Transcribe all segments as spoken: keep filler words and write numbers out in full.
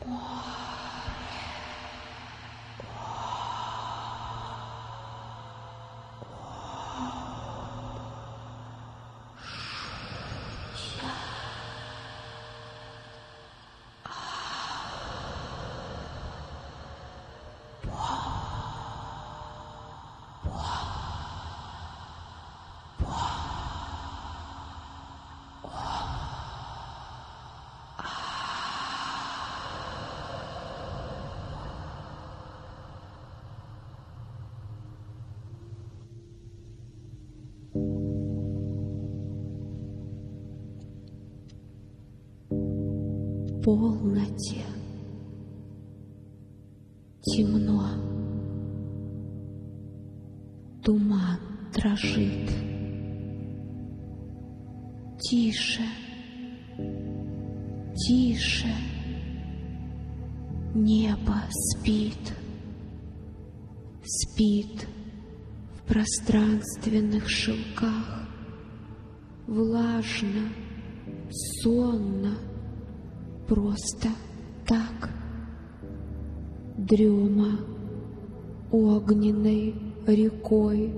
В полноте темно, туман дрожит. Тише, тише, небо спит, спит в пространственных шелках, влажно, сонно, просто так. Дрема огненной рекой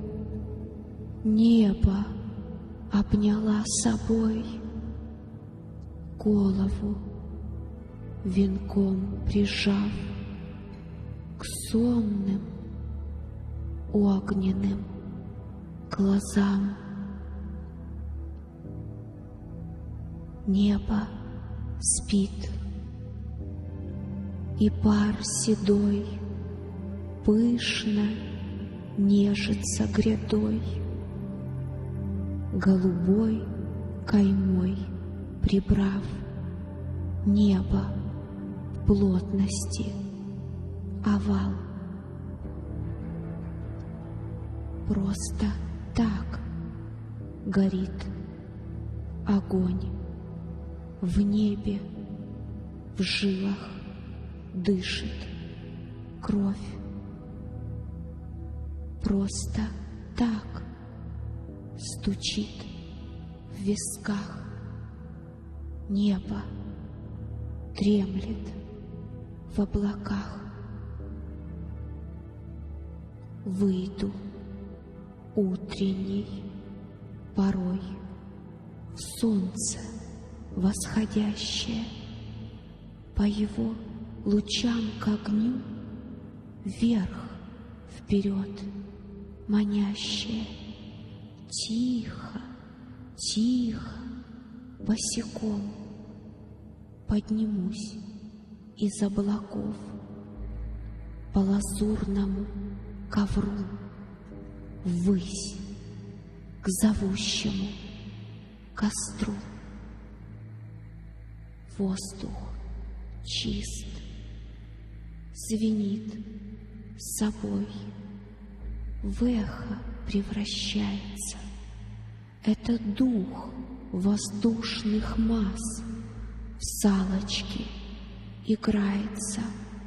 небо обняла собой, голову венком прижав к сонным огненным глазам. Небо спит, и пар седой пышно нежится грядой, голубой каймой прибрав небо в плотности овал. Просто так горит огонь в небе, в жилах дышит кровь. Просто так стучит в висках небо, дремлет в облаках. Выйду утренней порой в солнце восходящее, по его лучам к огню вверх, вперед манящее. Тихо, тихо, босиком поднимусь из облаков по лазурному ковру ввысь к зовущему костру. Воздух чист, звенит собой, в эхо превращается. Это дух воздушных масс в салочки играется.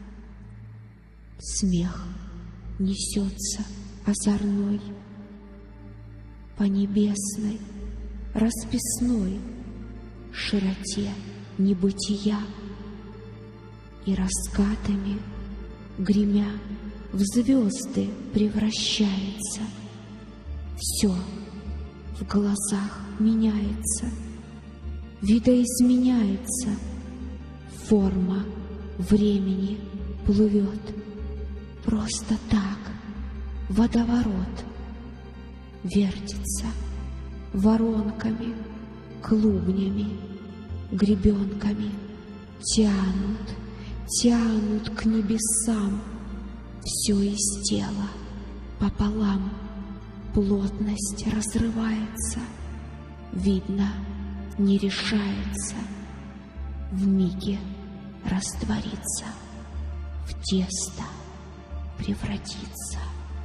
Смех несется озорной по небесной расписной широте небытия, и раскатами гремя в звезды превращается. Все в глазах меняется, видоизменяется, форма времени плывет. Просто так водоворот вертится воронками, клубнями, гребенками, тянут, тянут к небесам все из тела пополам. Плотность разрывается, видно, не решается вмиге раствориться, в тесто превратиться.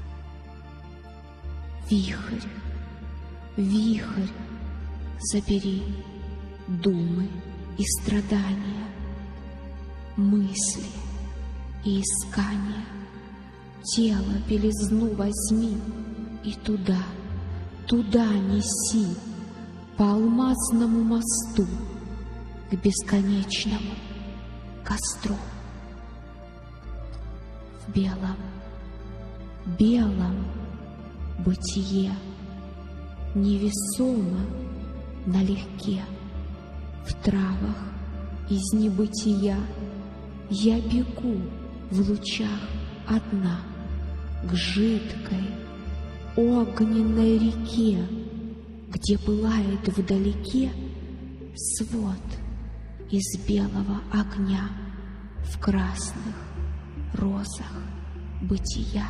Вихрь, вихрь, забери думы и страдания, мысли и искания. Тело белизну возьми и туда, туда неси, по алмазному мосту к бесконечному костру. в белом, белом бытие невесомо налегке. В травах из небытия я бегу в лучах одна к жидкой огненной реке, где пылает вдалеке свод из белого огня в красных розах бытия.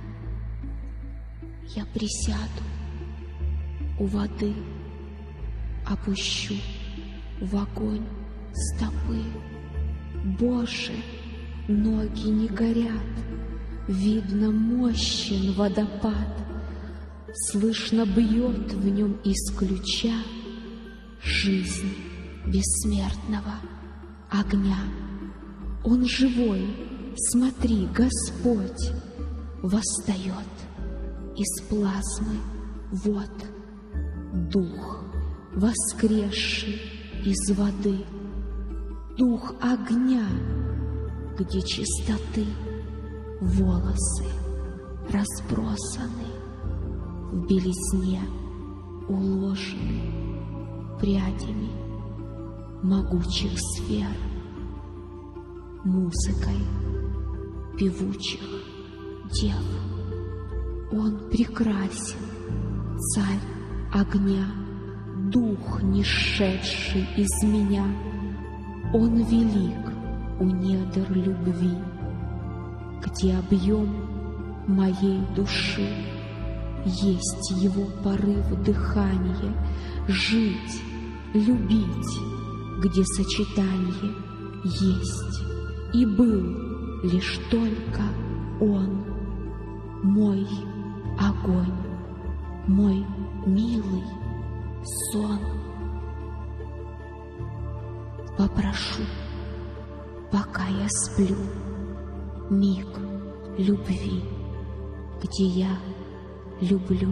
Я присяду у воды, опущу в огонь стопы. Боже, ноги не горят, видно, мощен водопад, слышно бьет в нем из ключа жизнь бессмертного огня. Он живой, смотри, Господь восстает из плазмы вод, дух, воскресший из воды, дух огня, где чистоты волосы разбросаны, в белизне уложены прядями могучих сфер, музыкой певучих дев. Он прекрасен, царь огня, дух, не сшедший из меня. Он велик у недр любви, где объем моей души есть его порыв дыхания, жить, любить, где сочетание есть, и был лишь только он, мой огонь, мой милый сон. Попрошу, пока я сплю, миг любви, где я люблю,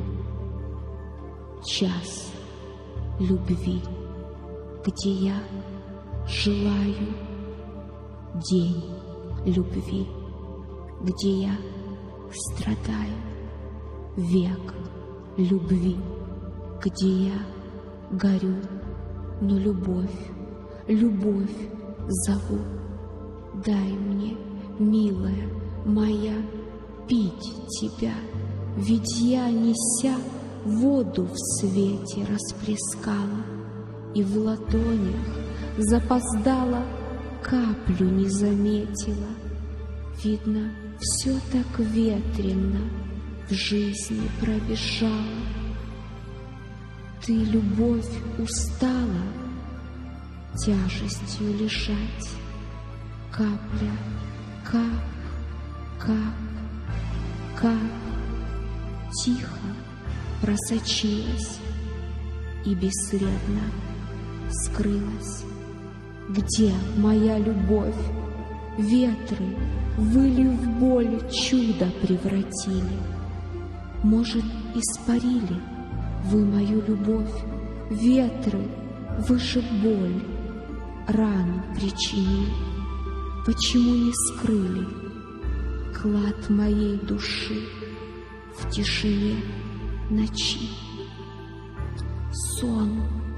час любви, где я желаю, день любви, где я страдаю, век любви, где я горю, но любовь, любовь зову. Дай мне, милая моя, пить тебя, ведь я, неся воду в свете, расплескала, и в ладонях запоздала, каплю не заметила. Видно, все так ветрено в жизни пробежала. Ты, любовь, устала тяжестью лежать. Капля, кап, кап, кап, тихо просочилась и бесследно скрылась. Где моя любовь? Ветры, выли в боль, чудо превратили. Может, испарили вы мою любовь? Ветры, вы же боль, рану причинили. Почему не скрыли клад моей души в тишине ночи? Сон,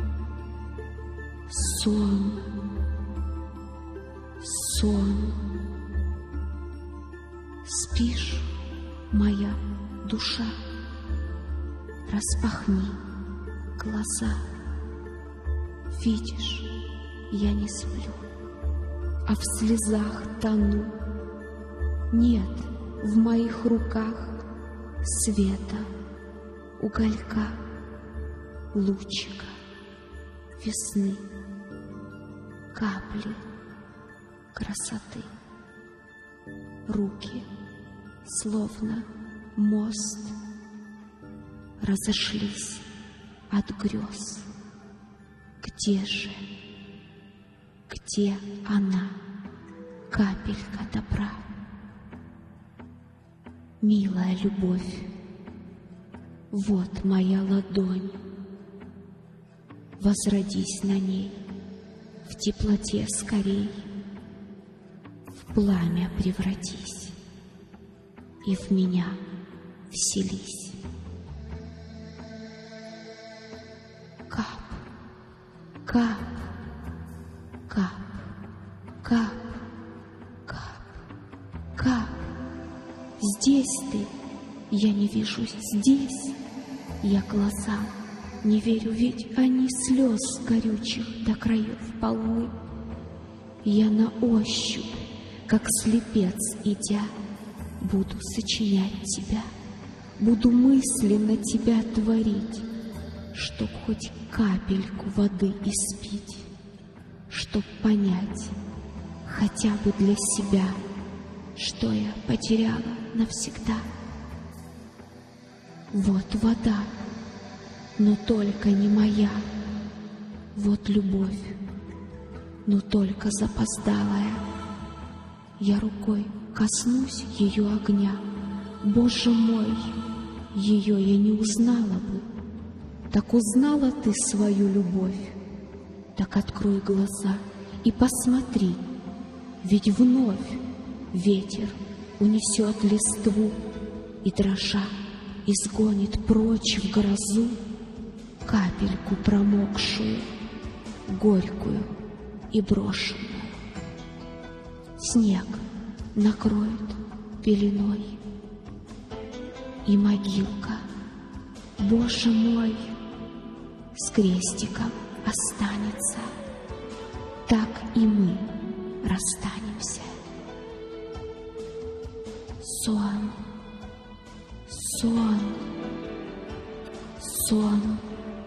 сон, сон. Спишь, моя душа? Распахни глаза. Видишь, я не сплю, а в слезах тону. Нет в моих руках света, уголька, лучика весны, капли красоты. Руки, словно мост, разошлись от грез. Где же, где она, капелька добра? Милая любовь, вот моя ладонь. Возродись на ней в теплоте скорей, в пламя превратись и в меня вселись. Кап, кап, кап, кап, кап, кап. Здесь ты, я не вижу здесь, я глазам не верю, ведь они слез горючих до краев полны. Я на ощупь, как слепец идя, буду сочинять тебя, буду мысленно тебя творить, чтоб хоть капельку воды испить, чтоб понять хотя бы для себя, что я потеряла навсегда. Вот вода, но только не моя, вот любовь, но только запоздалая. Я рукой коснусь ее огня, Боже мой, ее я не узнала бы. Так узнала ты свою любовь, так открой глаза и посмотри, ведь вновь ветер унесет листву и, дрожа, изгонит прочь в грозу капельку промокшую, горькую и брошенную. Снег накроет пеленой, и могилка, Боже мой, с крестиком останется. Так и мы расстанемся. Сон, сон, сон,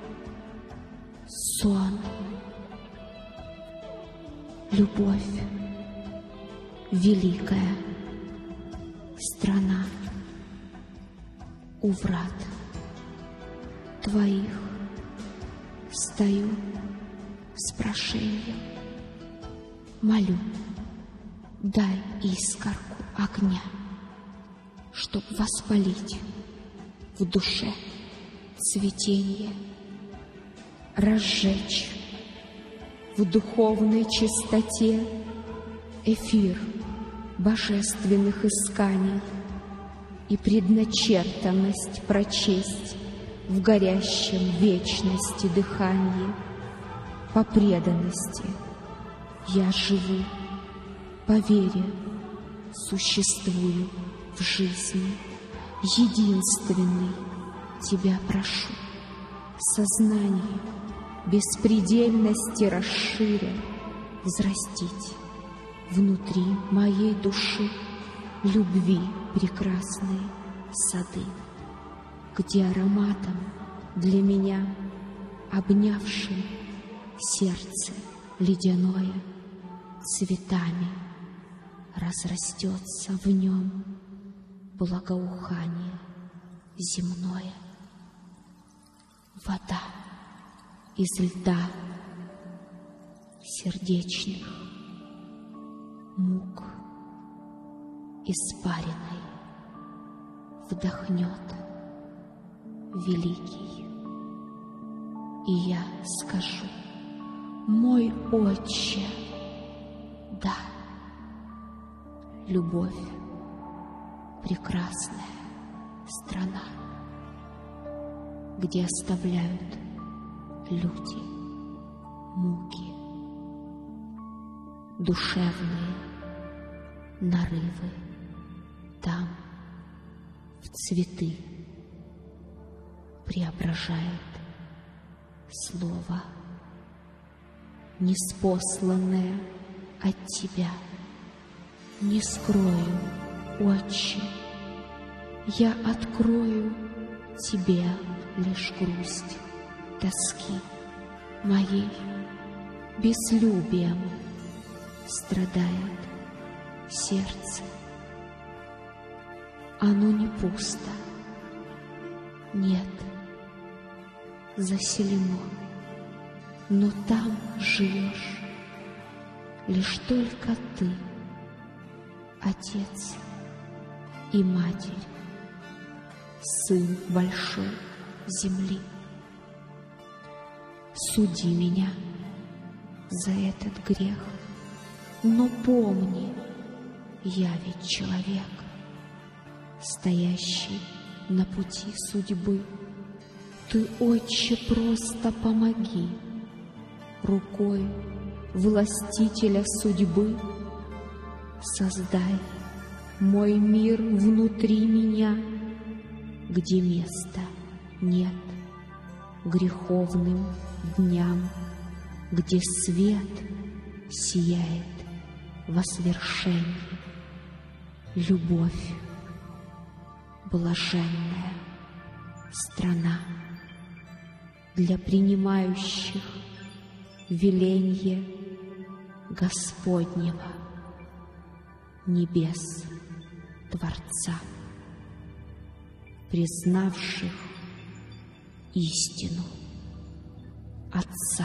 сон. Любовь, великая страна, у врат твоих стою с прошением, молю, дай искорку огня, чтоб воспалить в душе цветение, разжечь в духовной чистоте эфир божественных исканий и предначертанность прочесть в горящем вечности дыхании. По преданности я живу, по вере существую в жизни. Единственный тебя прошу, сознание беспредельности расширя, взрастить внутри моей души любви прекрасные сады, где ароматом для меня, обнявшим сердце ледяное, цветами разрастется в нем благоухание земное. Вода из льда сердечных мук испаренной вдохнет великий, и я скажу: мой Отче, да, любовь прекрасная страна, где оставляют люди муки, душевные нарывы, там в цветы преображает слово, неспосланное от тебя. Не скрою, Отче, я открою тебе лишь грусть тоски моей. Безлюбием страдает сердце. Оно не пусто, нет, заселено, но там живешь лишь только ты, Отец и Матерь, Сын большой земли. Суди меня за этот грех, но помни, я ведь человек, стоящий на пути судьбы. Ты, Отче, просто помоги рукой властителя судьбы. Создай мой мир внутри меня, где места нет греховным дням, где свет сияет во свершении. Любовь, блаженная страна для принимающих веленье Господнего, небес Творца, признавших истину Отца.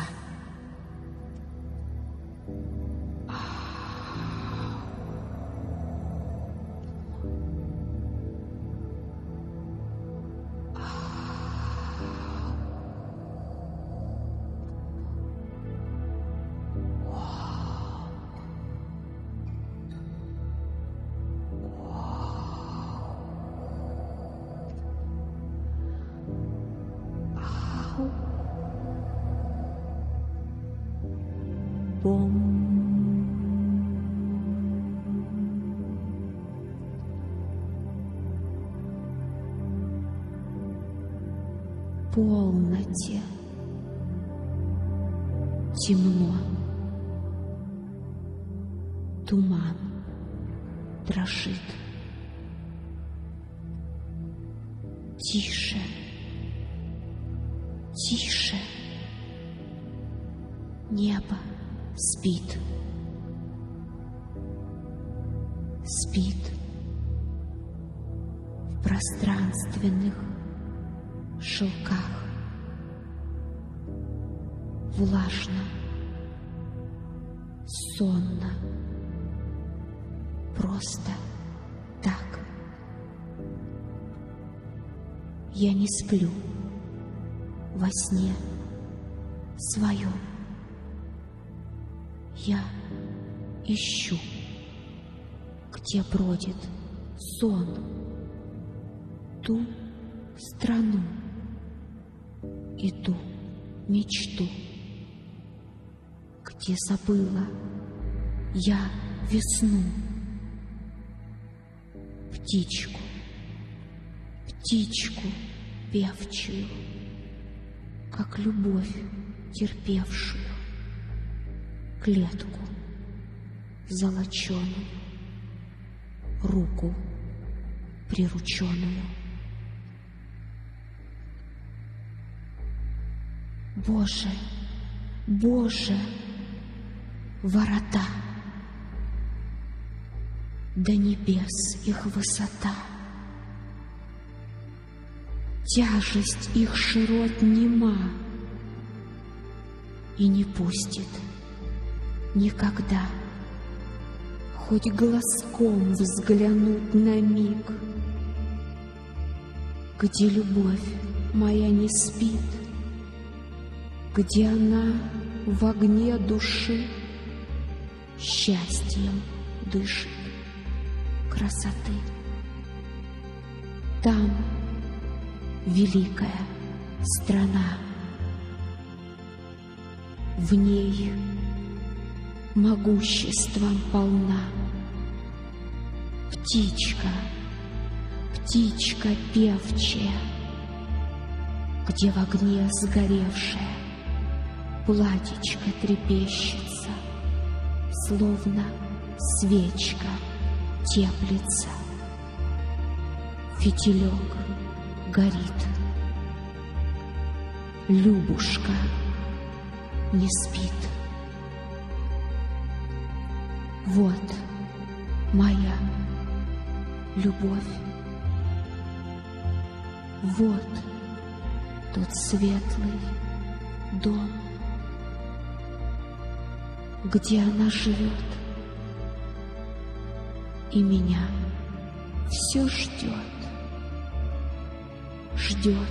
Бом. Полноте темно, туман дрожит. Тише, тише, небо спит, спит в пространственных шелках, влажно, сонно, просто так. Я не сплю во сне своем. Я ищу, где бродит сон, ту страну и ту мечту, где забыла я весну. Птичку, птичку певчую, как любовь терпевшую, клетку золоченую, руку прирученную. Боже, Боже, ворота, до небес их высота, тяжесть их широт нема и не пустит никогда хоть глазком взглянуть на миг, где любовь моя не спит, где она в огне души счастьем дышит красоты. Там великая страна, в ней могуществом полна. Птичка, птичка певчая, где в огне сгоревшая платьечко трепещется, словно свечка теплится, фитилек горит. Любушка не спит. Вот моя любовь, вот тот светлый дом, где она живет, и меня все ждет, ждет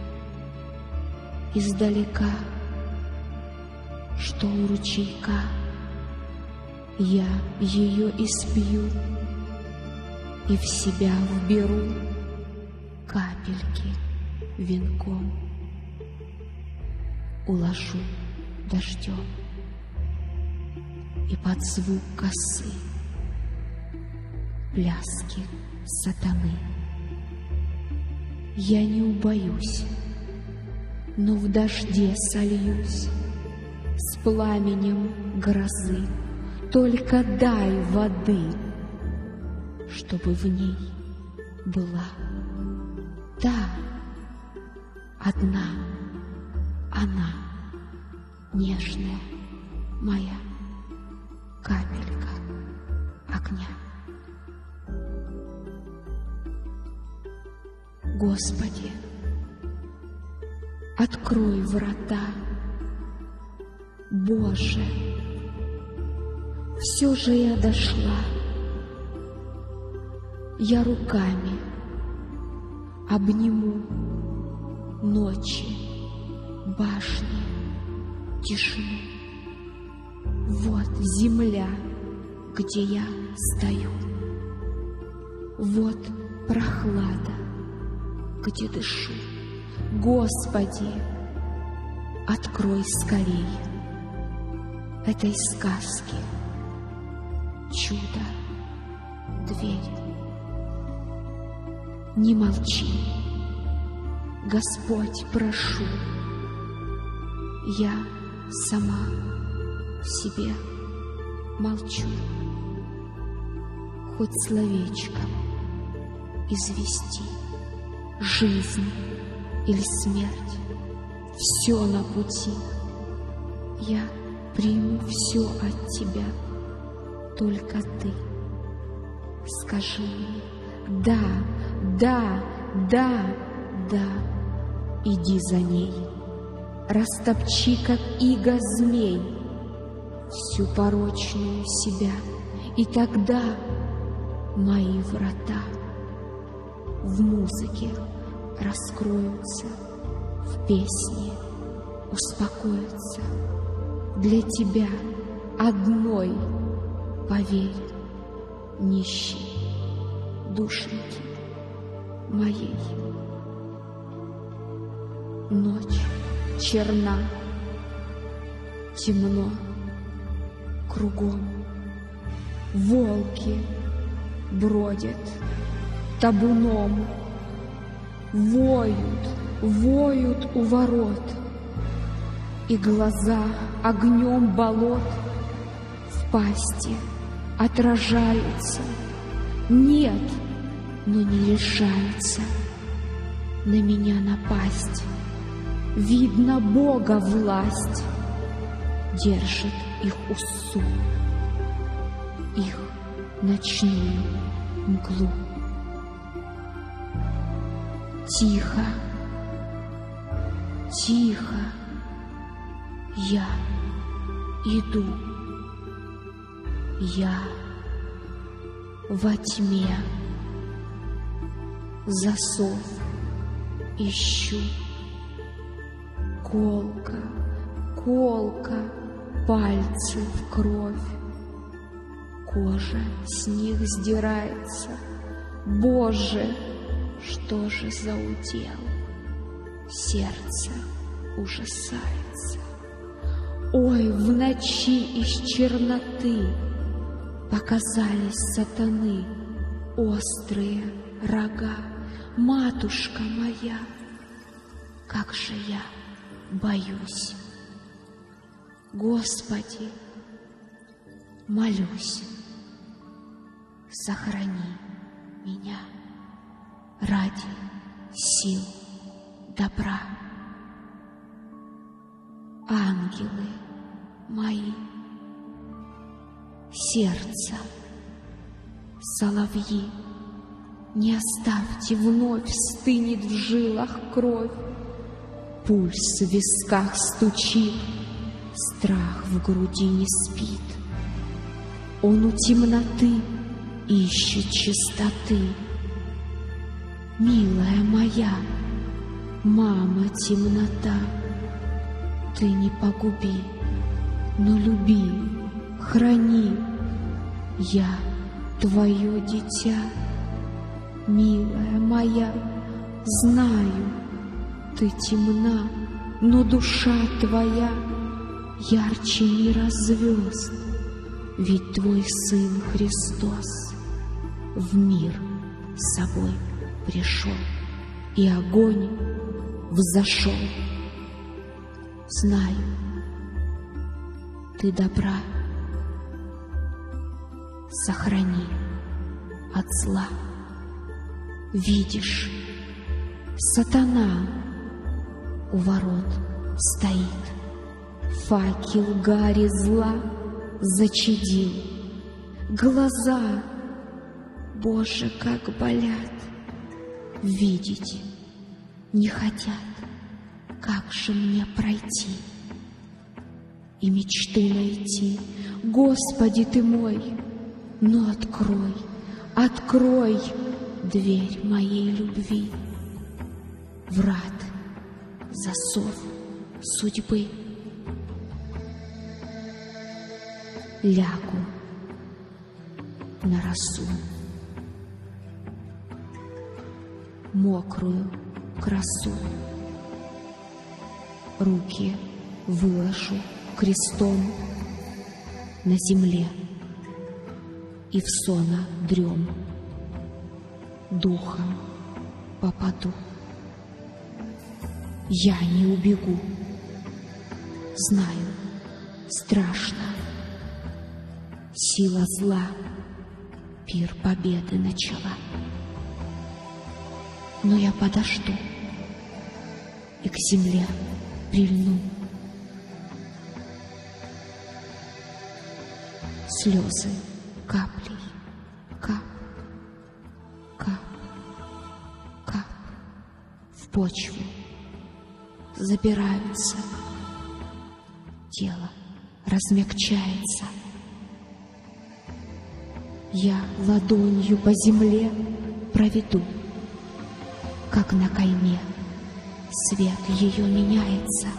издалека, что у ручейка я ее испью, и в себя вберу капельки венком, уложу дождем и под звук косы пляски сатаны. Я не убоюсь, но в дожде сольюсь с пламенем грозы. Только дай воды, чтобы в ней была та одна она, нежная моя капелька огня. Господи, открой врата. Боже, все же я дошла. Я руками обниму ночи, башни, тишину. Вот земля, где я стою. Вот прохлада, где дышу. Господи, открой скорей этой сказки чудо дверь. Не молчи, Господь, прошу, я сама в себе молчу. Хоть словечком извести жизнь или смерть, все на пути. Я приму все от тебя, только ты скажи мне да, да, да, да. Иди за ней, растопчи, как иго змей, всю порочную себя, и тогда мои врата в музыке раскроются, в песне успокоятся. Для тебя одной, поверь, нищей душеньки моей. Ночь черна, темно кругом. Волки бродят табуном, воют, воют у ворот, и глаза огнем болот в пасти отражаются. Нет, но не решаются на меня напасть. Видно, Бога власть держит их усу, их ночную мглу. Тихо, тихо я иду, я во тьме засов ищу. Колка, колка, пальцы в кровь, кожа с них сдирается. Боже, что же за удел? Сердце ужасается. Ой, в ночи из черноты показались сатаны острые рога. Матушка моя, как же я боюсь. Господи, молюсь, сохрани меня ради сил добра. Ангелы мои, сердца, соловьи, не оставьте, вновь стынет в жилах кровь. Пульс в висках стучит, страх в груди не спит. Он у темноты ищет чистоты. Милая моя, мама темнота, ты не погуби, но люби, храни. Я твое дитя, Милая моя, знаю, ты темна, но душа твоя ярче мира звезд, ведь твой Сын Христос в мир с собой пришел, и огонь взошел. Знаю, ты добра, сохрани от зла. Видишь, сатана у ворот стоит, факел гари зла зачадил. Глаза, Боже, как болят, видеть не хотят, как же мне пройти и мечту найти. Господи ты мой, но открой, открой дверь моей любви. Врат, засов судьбы. Лягу на росу, мокрую красу, руки выложу крестом на земле и в сона дрем духом попаду. Я не убегу, знаю, страшно. Сила зла пир победы начала. Но я подожду и к земле прильну. Слезы каплей, кап, кап, кап в почву забираются. Тело размягчается. Я ладонью по земле проведу, как на кайме свет ее меняется.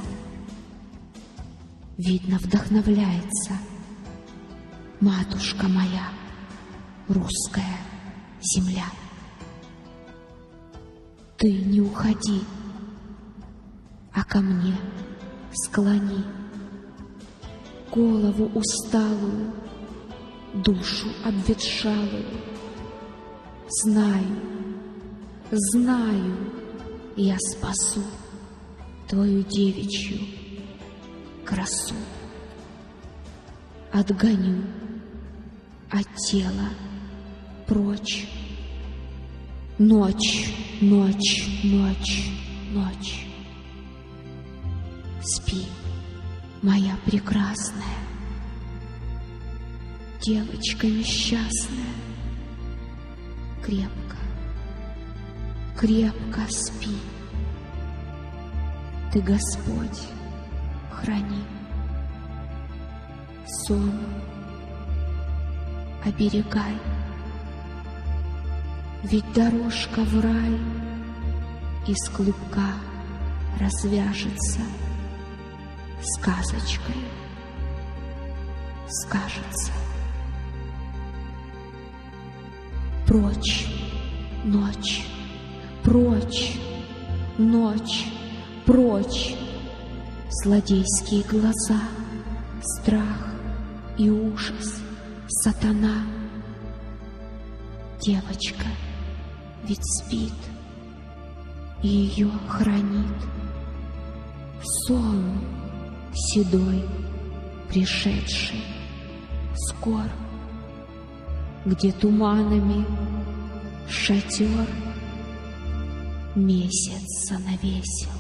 Видно, вдохновляется матушка моя, русская земля. Ты не уходи, а ко мне склони голову усталую, душу обветшалую. Знаю, знаю, я спасу твою девичью красу. Отгоню от тела прочь ночь, ночь, ночь, ночь. Спи, моя прекрасная девочка несчастная, крепко, крепко спи. Ты, Господь, храни сон, оберегай, ведь дорожка в рай из клубка развяжется, сказочкой скажется. Прочь, ночь, прочь, ночь, прочь, злодейские глаза, страх и ужас, сатана. Девочка ведь спит, и ее хранит сон седой, пришедший скор, где туманами шатер месяц занавесил,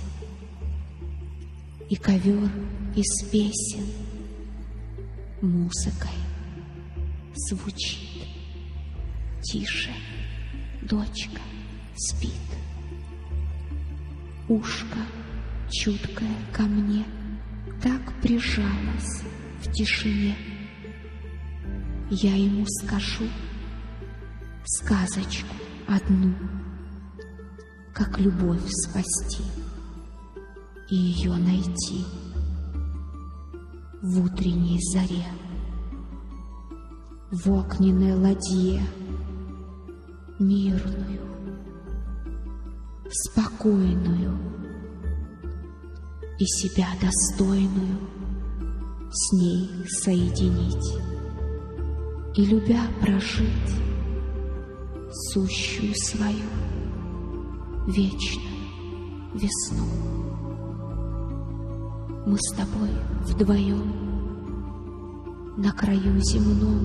и ковер из песен музыкой звучит. Тише, дочка спит. Ушко чуткое ко мне так прижалось в тишине. Я ему скажу сказочку одну, как любовь спасти и ее найти в утренней заре, в огненной ладье, мирную, спокойную и себя достойную с ней соединить и, любя, прожить сущую свою вечную весну. Мы с тобой вдвоем на краю земном.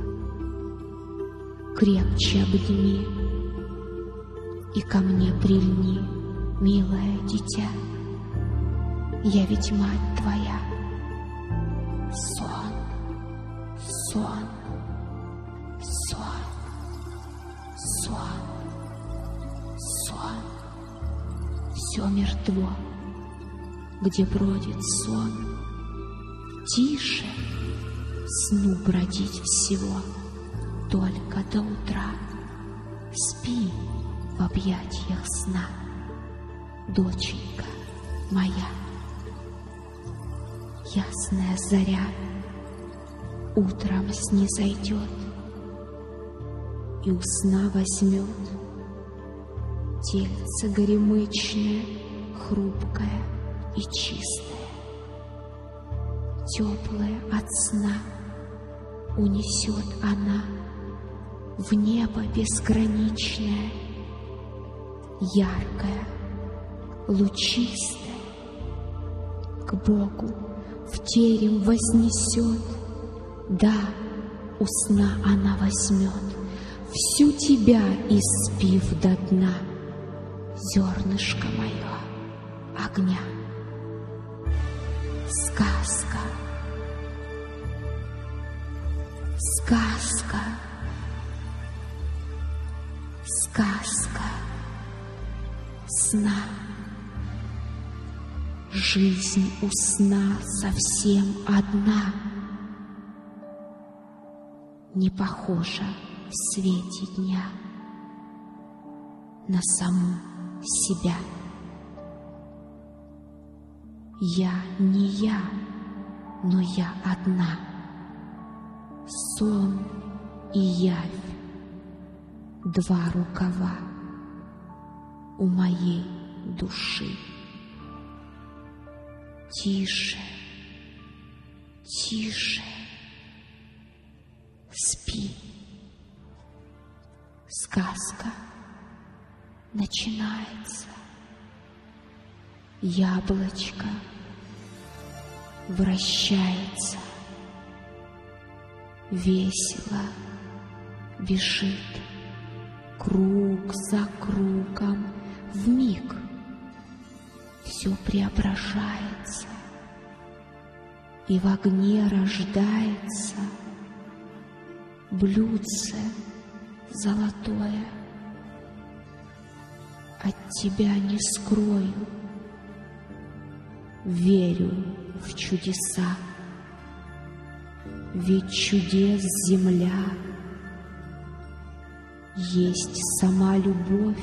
Крепче обними и ко мне прильни, милое дитя. Я ведь мать твоя. Сон, сон, сон, сон, сон. Все мертво, где бродит сон. Тише сну бродить всего, только до утра. Спи в объятиях сна, доченька моя. Ясная заря утром снизойдет и у сна возьмет тельце горемычное, хрупкое и чистое, теплое от сна. Унесет она в небо безграничное, яркое, лучистое, к Богу в терем вознесет. Да, у сна она возьмет всю тебя, испив до дна зернышко мое огня. Сказка, сказка, сказка сна. Жизнь у сна совсем одна, не похожа в свете дня на саму себя. Я не я, но я одна. Сон и явь, два рукава у моей души. Тише, тише, спи. Сказка начинается. Яблочко вращается, весело бежит круг за кругом, вмиг все преображается, и в огне рождается блюдце золотое. От тебя не скрою, верю в чудеса, ведь чудес земля есть сама любовь,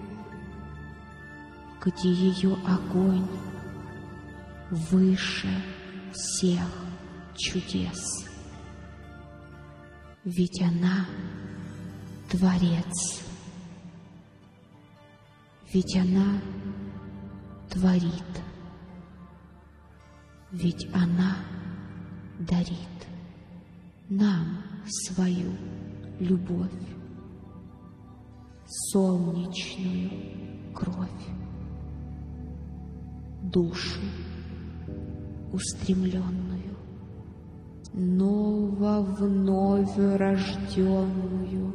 где ее огонь выше всех чудес. Ведь она Творец, ведь она творит, ведь она дарит нам свою любовь, солнечную кровь, душу устремленную, ново вновь рожденную,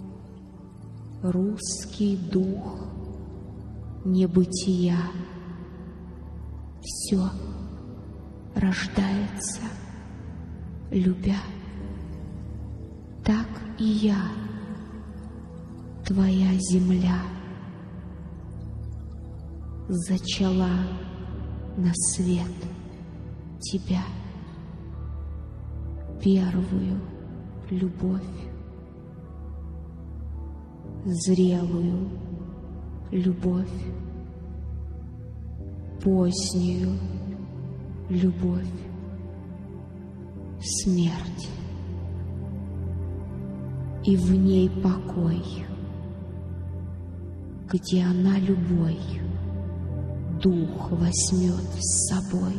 русский дух небытия. Все рождается, любя. Так и я, твоя земля, зачала на свет тебя, первую любовь, зрелую любовь, позднюю любовь, смерть, и в ней покой, где она любой дух возьмет с собой,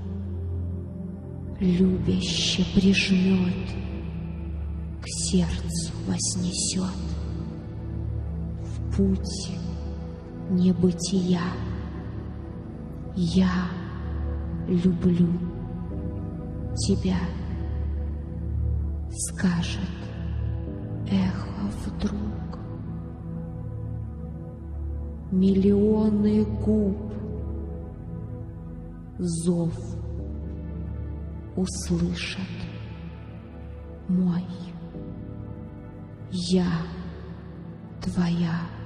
любяще прижмет, к сердцу вознесет. В путь небытия я люблю тебя, скажет эхо вдруг. Миллионы губ зов услышат мой. Я твоя